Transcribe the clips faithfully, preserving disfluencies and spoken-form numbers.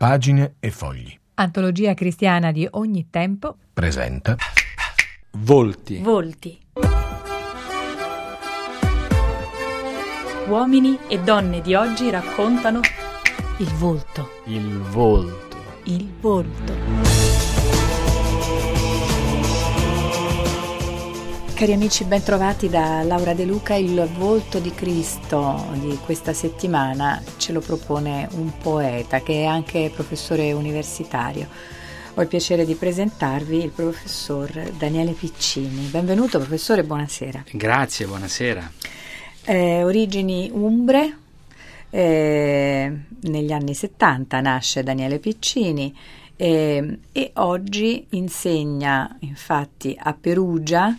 Pagine e fogli. Antologia cristiana di ogni tempo Presenta Volti. Volti. Uomini e donne di oggi raccontano il volto. Il volto. Il volto. Cari amici, ben trovati da Laura De Luca. Il volto di Cristo di questa settimana ce lo propone un poeta che è anche professore universitario. Ho il piacere di presentarvi il professor Daniele Piccini. Benvenuto professore, buonasera. Grazie, buonasera. Eh, origini umbre, eh, negli anni settanta nasce Daniele Piccini eh, e oggi insegna infatti a Perugia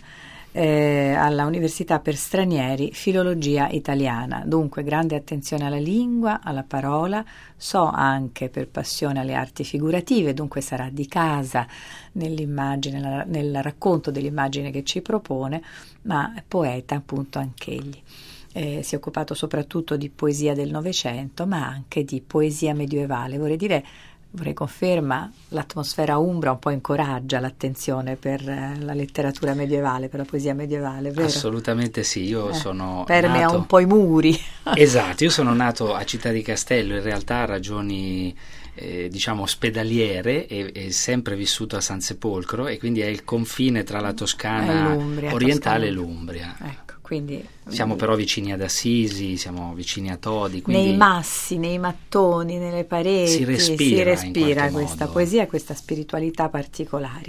Eh, alla Università per Stranieri filologia italiana. Dunque grande attenzione alla lingua, alla parola, so anche per passione alle arti figurative, dunque sarà di casa nell'immagine, nel racconto dell'immagine che ci propone, ma poeta appunto anch'egli. Eh, si è occupato soprattutto di poesia del Novecento, ma anche di poesia medievale. Vorrei dire Vorrei conferma, l'atmosfera umbra un po' incoraggia l'attenzione per la letteratura medievale, per la poesia medievale, vero? Assolutamente sì, io eh, sono permea nato... un po' i muri. Esatto, io sono nato a Città di Castello, in realtà a ragioni eh, diciamo ospedaliere e, e sempre vissuto a San Sepolcro, e quindi è il confine tra la Toscana orientale Toscana. e l'Umbria. Ecco. Quindi, siamo però vicini ad Assisi, siamo vicini a Todi. Quindi nei massi, nei mattoni, nelle pareti, si respira, si respira questa modo. poesia e questa spiritualità particolari.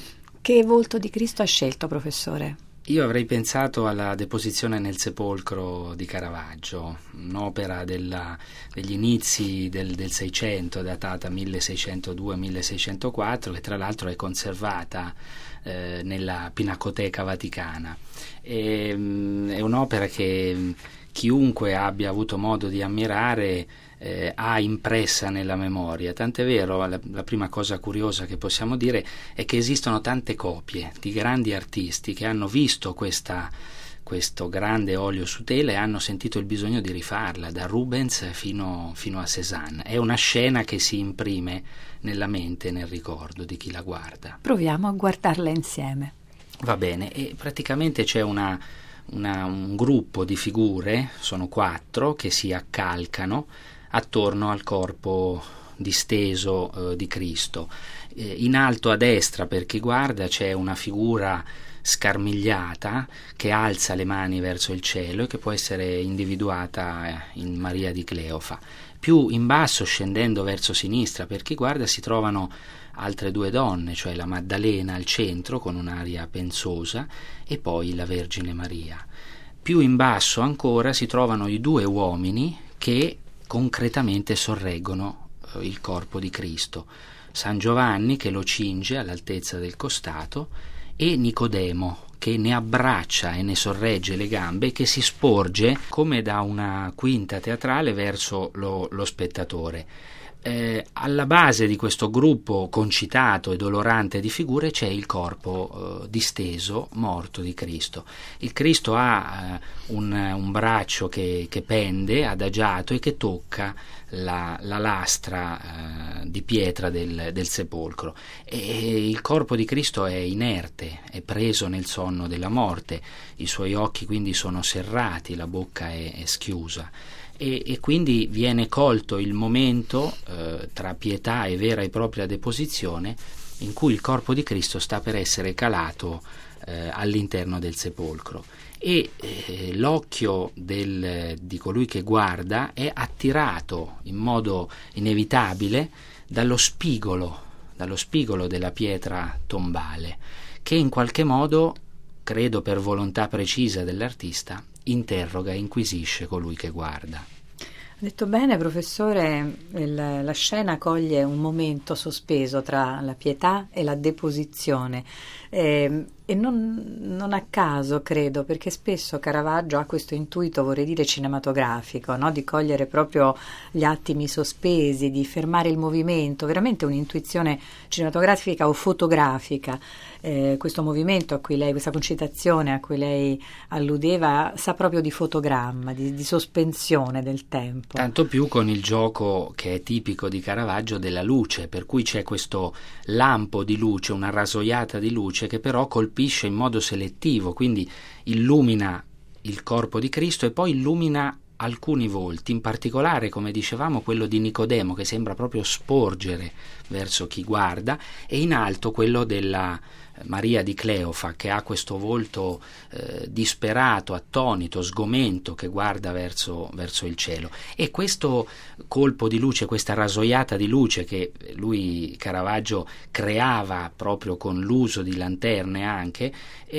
Che volto di Cristo ha scelto, professore? Io avrei pensato alla Deposizione nel sepolcro di Caravaggio, un'opera della, degli inizi del, del Seicento, datata milleseicentodue milleseicentoquattro, che tra l'altro è conservata eh, nella Pinacoteca Vaticana. E, mh, è un'opera che mh, chiunque abbia avuto modo di ammirare eh, ha impressa nella memoria. Tant'è vero, la, la prima cosa curiosa che possiamo dire è che esistono tante copie di grandi artisti che hanno visto questa, questo grande olio su tela e hanno sentito il bisogno di rifarla, da Rubens fino, fino a Cézanne. È una scena che si imprime nella mente e nel ricordo di chi la guarda. Proviamo a guardarla insieme. Va bene, e praticamente c'è una, una, un gruppo di figure, sono quattro, che si accalcano attorno al corpo disteso eh, di Cristo. Eh, in alto a destra, per chi guarda, c'è una figura scarmigliata che alza le mani verso il cielo e che può essere individuata in Maria di Cleofa. Più in basso, scendendo verso sinistra, per chi guarda, si trovano altre due donne, cioè la Maddalena al centro con un'aria pensosa e poi la Vergine Maria. Più in basso ancora si trovano i due uomini che concretamente sorreggono eh, il corpo di Cristo: San Giovanni che lo cinge all'altezza del costato e Nicodemo che ne abbraccia e ne sorregge le gambe e che si sporge come da una quinta teatrale verso lo, lo spettatore. Eh, alla base di questo gruppo concitato e dolorante di figure c'è il corpo eh, disteso, morto di Cristo. Il Cristo ha eh, un, un braccio che, che pende, adagiato, e che tocca la, la lastra eh, di pietra del, del sepolcro. E il corpo di Cristo è inerte, è preso nel sonno della morte, i suoi occhi quindi sono serrati, la bocca è, è schiusa. E, e quindi viene colto il momento eh, tra pietà e vera e propria deposizione in cui il corpo di Cristo sta per essere calato eh, all'interno del sepolcro, e eh, l'occhio del, di colui che guarda è attirato in modo inevitabile dallo spigolo, dallo spigolo della pietra tombale, che in qualche modo, credo per volontà precisa dell'artista, interroga e inquisisce colui che guarda. Ha detto bene, professore, il, la scena coglie un momento sospeso tra la pietà e la deposizione. Eh, E non, non a caso, credo, perché spesso Caravaggio ha questo intuito, vorrei dire, cinematografico, no? Di cogliere proprio gli attimi sospesi, di fermare il movimento, veramente un'intuizione cinematografica o fotografica. Eh, questo movimento a cui lei, questa concitazione a cui lei alludeva, sa proprio di fotogramma, di, di sospensione del tempo. Tanto più con il gioco che è tipico di Caravaggio della luce, per cui c'è questo lampo di luce, una rasoiata di luce che però colpisce in modo selettivo, quindi illumina il corpo di Cristo e poi illumina alcuni volti, in particolare, come dicevamo, quello di Nicodemo, che sembra proprio sporgere verso chi guarda, e in alto quello della Maria di Cleofa, che ha questo volto eh, disperato, attonito, sgomento, che guarda verso, verso il cielo. E questo colpo di luce, questa rasoiata di luce che lui, Caravaggio, creava proprio con l'uso di lanterne anche,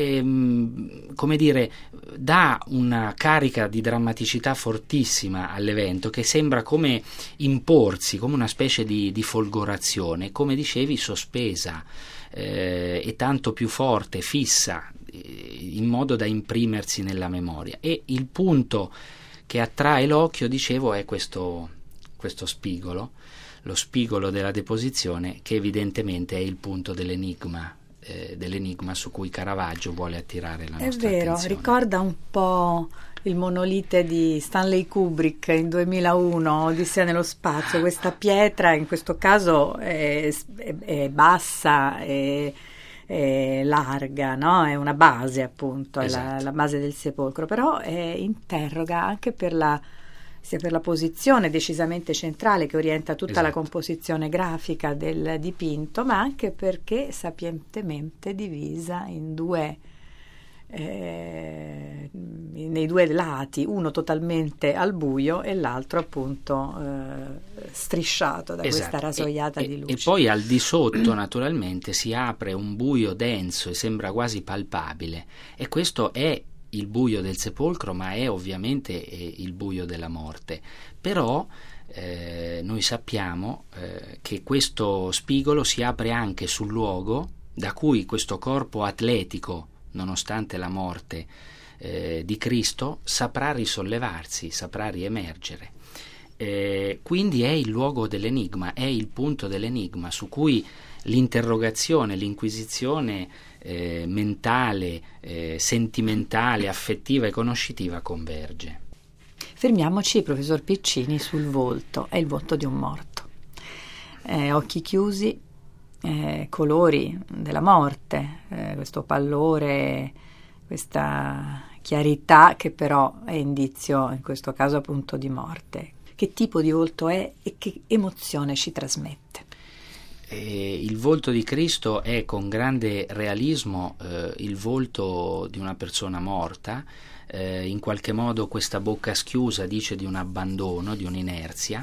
ehm, come dire, dà una carica di drammaticità fortissima all'evento, che sembra come imporsi, come una specie di, di folgorazione, come dicevi, sospesa, Eh, e tanto più forte, fissa, eh, in modo da imprimersi nella memoria. E il punto che attrae l'occhio, dicevo, è questo, questo spigolo, lo spigolo della deposizione, che evidentemente è il punto dell'enigma, eh, dell'enigma su cui Caravaggio vuole attirare la nostra attenzione. È vero, ricorda un po' il monolite di Stanley Kubrick in duemilauno, Odissea nello spazio. Questa pietra in questo caso è, è, è bassa, è, è larga, no? È una base, appunto, esatto. È la, la base del sepolcro, però è, interroga anche per la, sia per la posizione decisamente centrale che orienta tutta esatto. la composizione grafica del dipinto, ma anche perché sapientemente divisa in due Eh, nei due lati, uno totalmente al buio e l'altro appunto eh, strisciato da esatto. questa rasoiata e, di luce. E poi al di sotto naturalmente si apre un buio denso e sembra quasi palpabile, e questo è il buio del sepolcro, ma è ovviamente eh, il buio della morte. Però eh, noi sappiamo eh, che questo spigolo si apre anche sul luogo da cui questo corpo atletico, nonostante la morte eh, di Cristo, saprà risollevarsi, saprà riemergere. Eh, quindi è il luogo dell'enigma, è il punto dell'enigma su cui l'interrogazione, l'inquisizione eh, mentale, eh, sentimentale, affettiva e conoscitiva converge. Fermiamoci, professor Piccini, sul volto. È il volto di un morto. Eh, occhi chiusi, Eh, colori della morte, eh, questo pallore, questa chiarità che però è indizio in questo caso appunto di morte. Che tipo di volto è e che emozione ci trasmette? Eh, il volto di Cristo è con grande realismo eh, il volto di una persona morta, eh, in qualche modo questa bocca schiusa dice di un abbandono, di un'inerzia.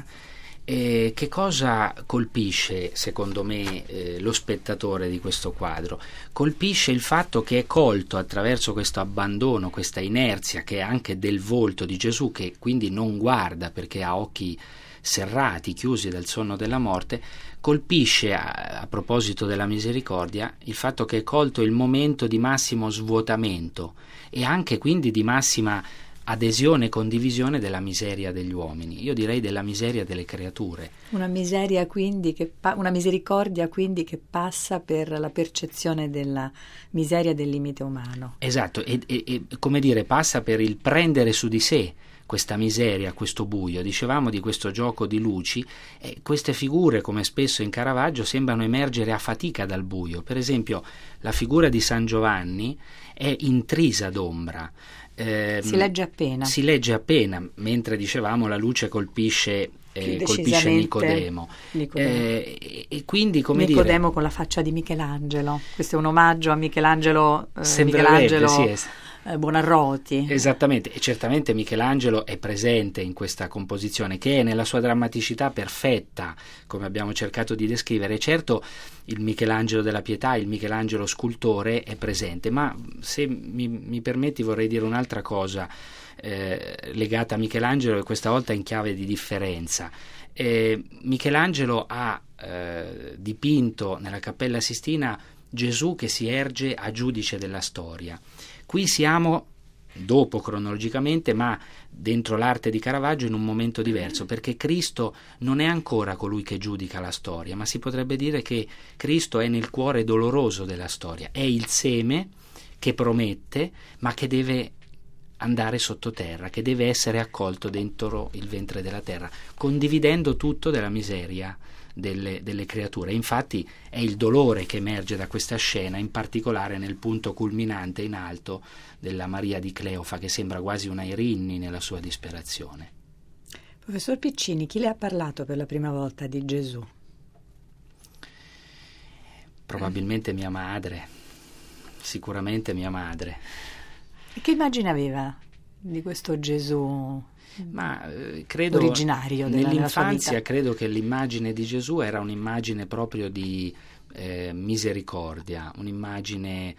E che cosa colpisce, secondo me, eh, lo spettatore di questo quadro? Colpisce il fatto che è colto attraverso questo abbandono, questa inerzia che è anche del volto di Gesù, che quindi non guarda perché ha occhi serrati, chiusi dal sonno della morte. Colpisce, a, a proposito della misericordia, il fatto che è colto il momento di massimo svuotamento e anche quindi di massima adesione e condivisione della miseria degli uomini, io direi della miseria delle creature. Una miseria quindi che pa- una misericordia quindi che passa per la percezione della miseria del limite umano. Esatto, e, e, e come dire, passa per il prendere su di sé questa miseria, questo buio. Dicevamo di questo gioco di luci, e queste figure, come spesso in Caravaggio, sembrano emergere a fatica dal buio. Per esempio, la figura di San Giovanni è intrisa d'ombra. Eh, si legge appena. Si legge appena, mentre dicevamo la luce colpisce, eh, colpisce Nicodemo. Nicodemo. Eh, e quindi come Nicodemo dire, con la faccia di Michelangelo. Questo è un omaggio a Michelangelo. Eh, sembrerebbe, Michelangelo sì, es- eh, Buonarroti. Esattamente, e certamente Michelangelo è presente in questa composizione, che è nella sua drammaticità perfetta, come abbiamo cercato di descrivere. Certo, il Michelangelo della Pietà, il Michelangelo scultore è presente, ma se mi, mi permetti vorrei dire un'altra cosa eh, legata a Michelangelo, e questa volta in chiave di differenza. Eh, Michelangelo ha eh, dipinto nella Cappella Sistina Gesù che si erge a giudice della storia. Qui siamo dopo cronologicamente, ma dentro l'arte di Caravaggio in un momento diverso, perché Cristo non è ancora colui che giudica la storia, ma si potrebbe dire che Cristo è nel cuore doloroso della storia, è il seme che promette ma che deve andare sottoterra, che deve essere accolto dentro il ventre della terra, condividendo tutto della miseria delle, delle creature. Infatti è il dolore che emerge da questa scena, in particolare nel punto culminante in alto della Maria di Cleofa, che sembra quasi una Irinni nella sua disperazione. Professor Piccini, chi le ha parlato per la prima volta di Gesù? Probabilmente mia madre, sicuramente mia madre. E che immagine aveva di questo Gesù? Ma eh, credo originario della, nell'infanzia della sua vita. Credo che l'immagine di Gesù era un'immagine proprio di eh, misericordia, un'immagine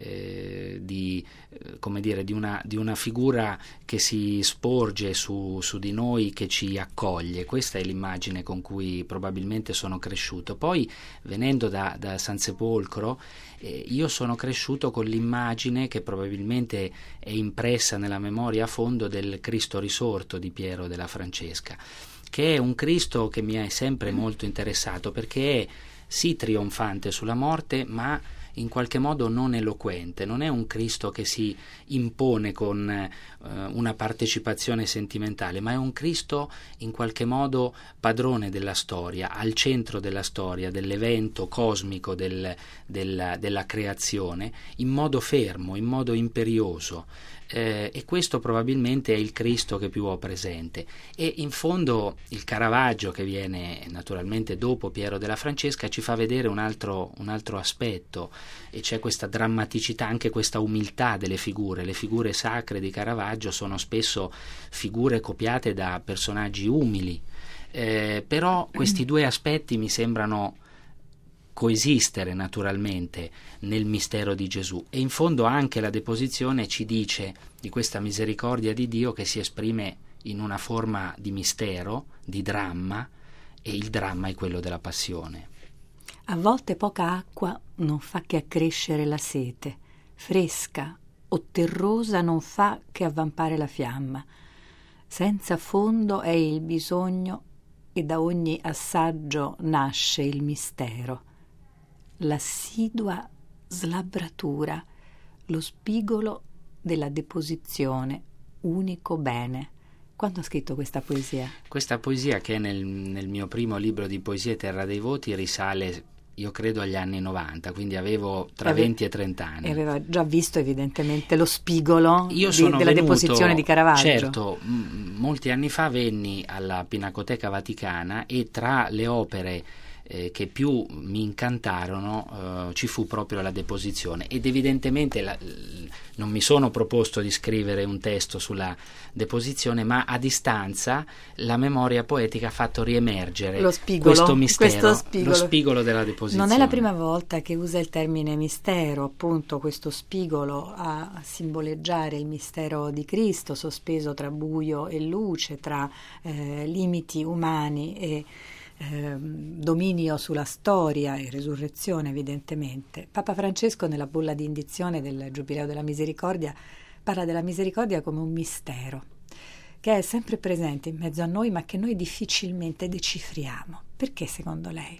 eh, di eh, come dire di una, di una figura che si sporge su, su di noi, che ci accoglie. Questa è l'immagine con cui probabilmente sono cresciuto. Poi, venendo da, da San Sepolcro, eh, io sono cresciuto con l'immagine che probabilmente è impressa nella memoria a fondo del Cristo risorto di Piero della Francesca, che è un Cristo che mi è sempre molto interessato, perché è sì trionfante sulla morte, ma in qualche modo non eloquente. Non è un Cristo che si impone con eh, una partecipazione sentimentale, ma è un Cristo in qualche modo padrone della storia, al centro della storia, dell'evento cosmico del, della, della creazione, in modo fermo, in modo imperioso. Eh, e questo probabilmente è il Cristo che più ho presente. E in fondo il Caravaggio, che viene naturalmente dopo Piero della Francesca, ci fa vedere un altro, un altro aspetto, e c'è questa drammaticità, anche questa umiltà delle figure. Le figure sacre di Caravaggio sono spesso figure copiate da personaggi umili, eh, però questi due aspetti mi sembrano coesistere naturalmente nel mistero di Gesù. E in fondo anche la deposizione ci dice di questa misericordia di Dio che si esprime in una forma di mistero, di dramma, e il dramma è quello della passione. A volte poca acqua non fa che accrescere la sete, fresca o terrosa non fa che avvampare la fiamma. Senza fondo è il bisogno e da ogni assaggio nasce il mistero. L'assidua slabbratura, lo spigolo della deposizione, unico bene. Quando ha scritto questa poesia? Questa poesia, che è nel, nel mio primo libro di poesie, Terra dei Voti, risale, io credo, agli anni novanta, quindi avevo tra Ave- venti e trenta anni. E aveva già visto evidentemente lo spigolo io di, sono della venuto, deposizione di Caravaggio. Certo, m- molti anni fa venni alla Pinacoteca Vaticana e tra le opere Eh, che più mi incantarono eh, ci fu proprio la deposizione, ed evidentemente la, l, non mi sono proposto di scrivere un testo sulla deposizione, ma a distanza la memoria poetica ha fatto riemergere lo spigolo, questo mistero, questo spigolo. lo spigolo della deposizione. Non è la prima volta che usa il termine mistero, appunto questo spigolo a simboleggiare il mistero di Cristo sospeso tra buio e luce, tra eh, limiti umani e Eh, dominio sulla storia e resurrezione, evidentemente. Papa Francesco, nella bulla di indizione del Giubileo della Misericordia, parla della misericordia come un mistero che è sempre presente in mezzo a noi, ma che noi difficilmente decifriamo. Perché, secondo lei?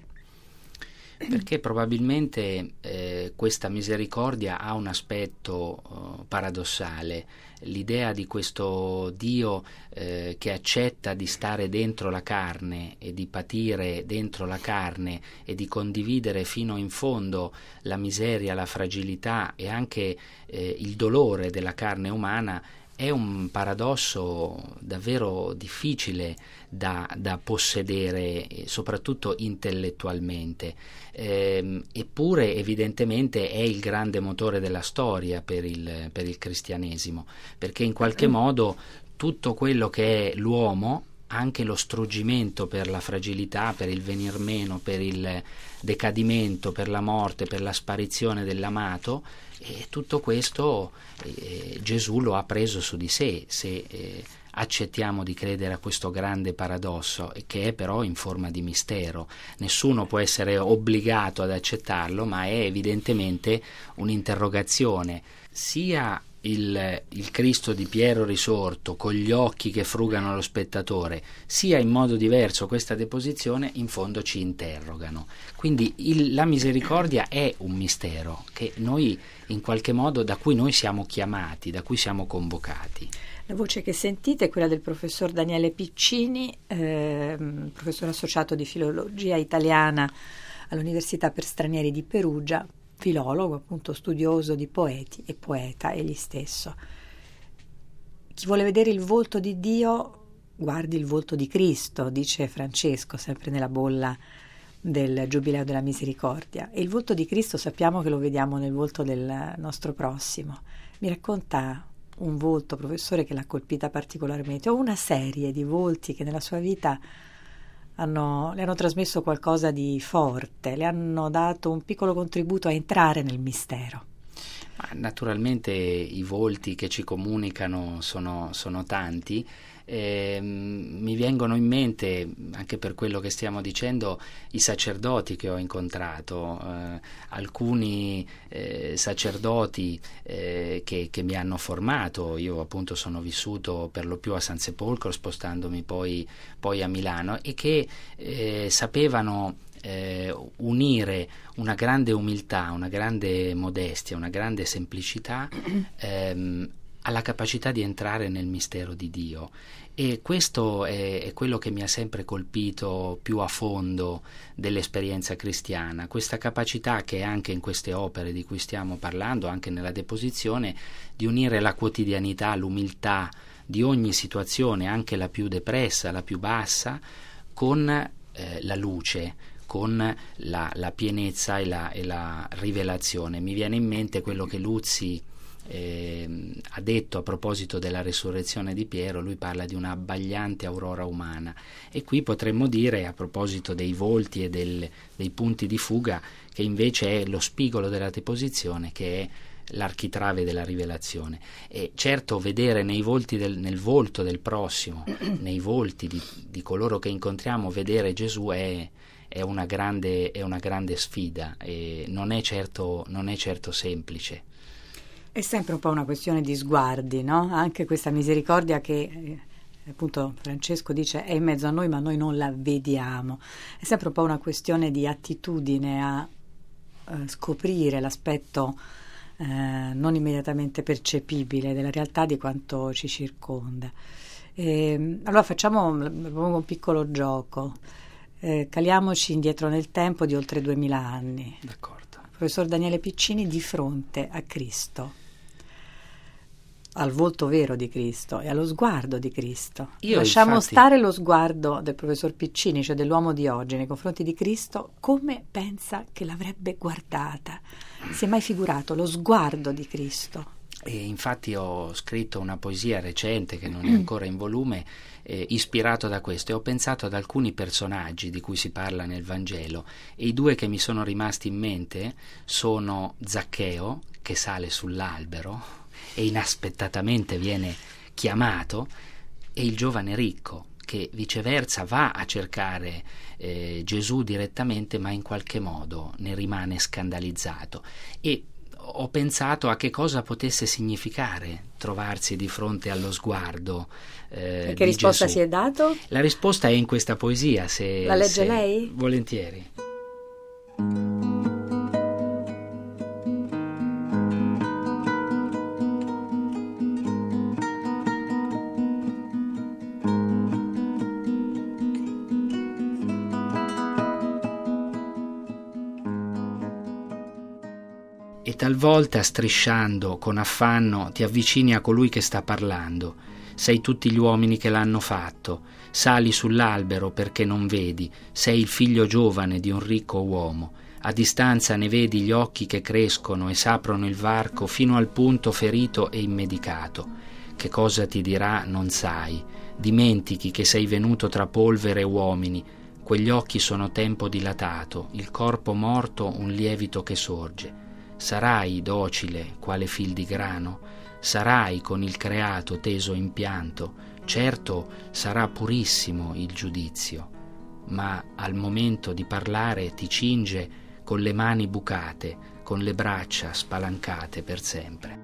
Perché probabilmente eh, questa misericordia ha un aspetto uh, paradossale, l'idea di questo Dio eh, che accetta di stare dentro la carne e di patire dentro la carne e di condividere fino in fondo la miseria, la fragilità e anche eh, il dolore della carne umana. È un paradosso davvero difficile da, da possedere, soprattutto intellettualmente, eh, eppure evidentemente è il grande motore della storia per il, per il cristianesimo, perché in qualche modo tutto quello che è l'uomo, anche lo struggimento per la fragilità, per il venir meno, per il decadimento, per la morte, per la sparizione dell'amato, e tutto questo eh, Gesù lo ha preso su di sé, se eh, accettiamo di credere a questo grande paradosso, che è però in forma di mistero. Nessuno può essere obbligato ad accettarlo, ma è evidentemente un'interrogazione. Sia il, il Cristo di Piero risorto con gli occhi che frugano lo spettatore, sia in modo diverso questa deposizione, in fondo ci interrogano. Quindi il, la misericordia è un mistero che noi in qualche modo, da cui noi siamo chiamati, da cui siamo convocati. La voce che sentite è quella del professor Daniele Piccini, eh, professore associato di filologia italiana all'Università per Stranieri di Perugia, filologo, appunto studioso di poeti e poeta egli stesso. Chi vuole vedere il volto di Dio, guardi il volto di Cristo, dice Francesco, sempre nella bolla del Giubileo della Misericordia. E il volto di Cristo sappiamo che lo vediamo nel volto del nostro prossimo. Mi racconta un volto, professore, che l'ha colpita particolarmente, o una serie di volti che nella sua vita hanno, le hanno trasmesso qualcosa di forte, le hanno dato un piccolo contributo a entrare nel mistero. Ma naturalmente i volti che ci comunicano sono, sono tanti. Eh, mi vengono in mente, anche per quello che stiamo dicendo, i sacerdoti che ho incontrato, eh, alcuni eh, sacerdoti eh, che, che mi hanno formato. Io appunto sono vissuto per lo più a San Sepolcro, spostandomi poi, poi a Milano, e che eh, sapevano eh, unire una grande umiltà, una grande modestia, una grande semplicità ehm, alla capacità di entrare nel mistero di Dio. E questo è, è quello che mi ha sempre colpito più a fondo dell'esperienza cristiana, questa capacità che è anche in queste opere di cui stiamo parlando, anche nella deposizione, di unire la quotidianità, l'umiltà di ogni situazione, anche la più depressa, la più bassa, con eh, la luce, con la, la pienezza e la, e la rivelazione. Mi viene in mente quello che Luzzi Eh, ha detto a proposito della resurrezione di Piero. Lui parla di una abbagliante aurora umana, e qui potremmo dire, a proposito dei volti e del, dei punti di fuga, che invece è lo spigolo della deposizione, che è l'architrave della rivelazione. E certo, vedere nei volti del, nel volto del prossimo, nei volti di, di coloro che incontriamo, vedere Gesù è, è una grande, è una grande sfida, e non è certo, non è certo semplice. È sempre un po' una questione di sguardi, no? Anche questa misericordia che eh, appunto Francesco dice è in mezzo a noi, ma noi non la vediamo. È sempre un po' una questione di attitudine a eh, scoprire l'aspetto eh, non immediatamente percepibile della realtà, di quanto ci circonda. E, allora facciamo un, un piccolo gioco. Eh, caliamoci indietro nel tempo di oltre duemila anni. D'accordo. Professor Daniele Piccini di fronte a Cristo, al volto vero di Cristo e allo sguardo di Cristo. Io Lasciamo infatti... stare lo sguardo del professor Piccini, cioè dell'uomo di oggi, nei confronti di Cristo. Come pensa che l'avrebbe guardata? Si è mai figurato lo sguardo di Cristo? E infatti ho scritto una poesia recente che non è ancora in volume, eh, ispirato da questo, e ho pensato ad alcuni personaggi di cui si parla nel Vangelo, e i due che mi sono rimasti in mente sono Zaccheo, che sale sull'albero e inaspettatamente viene chiamato, e il giovane ricco, che viceversa va a cercare eh, Gesù direttamente, ma in qualche modo ne rimane scandalizzato. E ho pensato a che cosa potesse significare trovarsi di fronte allo sguardo eh, e che di risposta Gesù. si è dato? La risposta è in questa poesia. Se, La legge se, lei? Volentieri. E talvolta, strisciando con affanno, ti avvicini a colui che sta parlando. Sei tutti gli uomini che l'hanno fatto. Sali sull'albero perché non vedi. Sei il figlio giovane di un ricco uomo. A distanza ne vedi gli occhi che crescono e s'aprono il varco fino al punto ferito e immedicato. Che cosa ti dirà non sai. Dimentichi che sei venuto tra polvere e uomini. Quegli occhi sono tempo dilatato, il corpo morto un lievito che sorge. Sarai docile quale fil di grano, sarai con il creato teso in pianto, Certo, sarà purissimo il giudizio, ma al momento di parlare ti cinge con le mani bucate, con le braccia spalancate per sempre.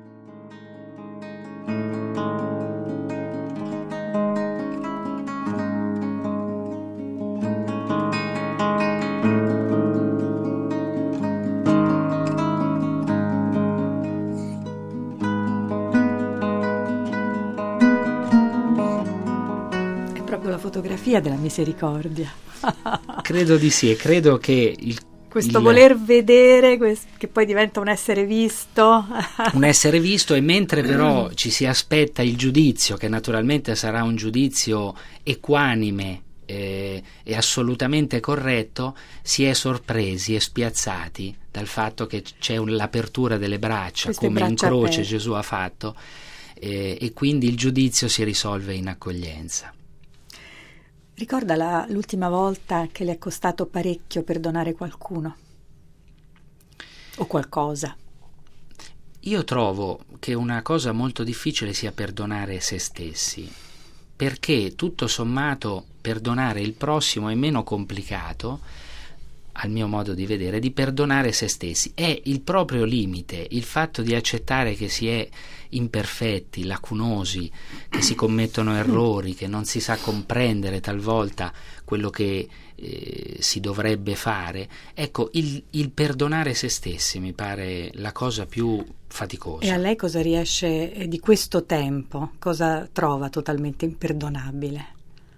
La fotografia della misericordia. Credo di sì, e credo che il, questo il, voler vedere quest- che poi diventa un essere visto un essere visto, e mentre però ci si aspetta il giudizio, che naturalmente sarà un giudizio equanime eh, e assolutamente corretto, si è sorpresi e spiazzati dal fatto che c'è un, l'apertura delle braccia, Queste come braccia in croce aperte. Gesù ha fatto, eh, e quindi il giudizio si risolve in accoglienza. Ricorda la, l'ultima volta che le è costato parecchio perdonare qualcuno o qualcosa? Io trovo che una cosa molto difficile sia perdonare se stessi, perché tutto sommato perdonare il prossimo è meno complicato, al mio modo di vedere, di perdonare se stessi. È il proprio limite, il fatto di accettare che si è imperfetti, lacunosi, che si commettono errori, che non si sa comprendere talvolta quello che eh, si dovrebbe fare. Ecco, il, il perdonare se stessi mi pare la cosa più faticosa. E a lei cosa riesce eh, di questo tempo? Cosa trova totalmente imperdonabile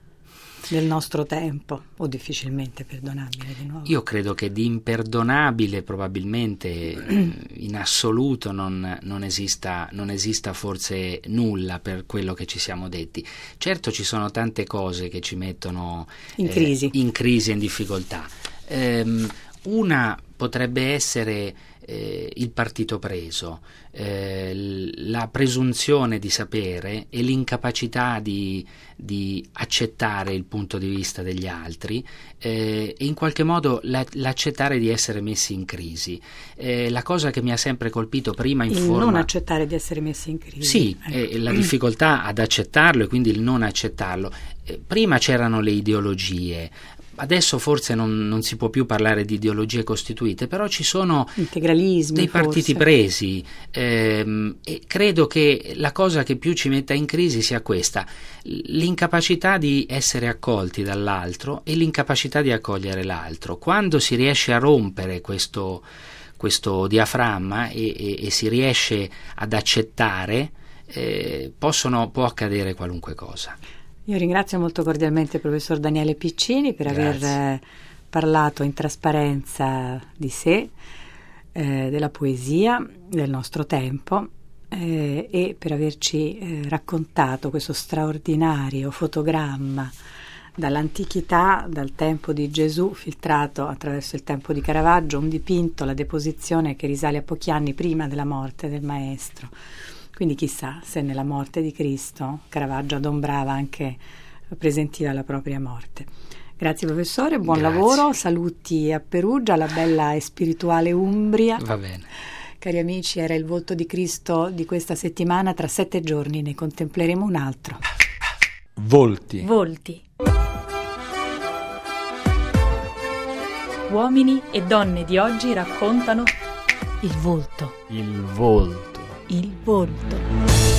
del nostro tempo, o difficilmente perdonabile di nuovo? Io credo che di imperdonabile probabilmente in assoluto non, non esista, non esista forse nulla, per quello che ci siamo detti. Certo, ci sono tante cose che ci mettono in crisi, eh, in crisi e in difficoltà. Ehm, una potrebbe essere eh, il partito preso, eh, la presunzione di sapere e l'incapacità di, di accettare il punto di vista degli altri, eh, e in qualche modo la, l'accettare di essere messi in crisi. Eh, la cosa che mi ha sempre colpito prima in il forma... non accettare di essere messi in crisi. Sì, eh. eh, la difficoltà ad accettarlo e quindi il non accettarlo. Eh, prima c'erano le ideologie. Adesso forse non, non si può più parlare di ideologie costituite, però ci sono integralismi, dei partiti forse. presi, ehm, e credo che la cosa che più ci metta in crisi sia questa: l'incapacità di essere accolti dall'altro e l'incapacità di accogliere l'altro. Quando si riesce a rompere questo, questo diaframma e, e, e si riesce ad accettare, eh, possono, può accadere qualunque cosa. Io ringrazio molto cordialmente il professor Daniele Piccini per Grazie. aver eh, parlato in trasparenza di sé, eh, della poesia del nostro tempo, eh, e per averci eh, raccontato questo straordinario fotogramma dall'antichità, dal tempo di Gesù filtrato attraverso il tempo di Caravaggio, un dipinto, la deposizione che risale a pochi anni prima della morte del maestro. Quindi chissà se nella morte di Cristo Caravaggio adombrava anche, presentiva la propria morte. Grazie professore, buon Grazie. lavoro, saluti a Perugia, alla bella e spirituale Umbria. Va bene. Cari amici, era il volto di Cristo di questa settimana. Tra sette giorni ne contempleremo un altro. Volti. Volti. Uomini e donne di oggi raccontano il volto. Il volto. Il volto.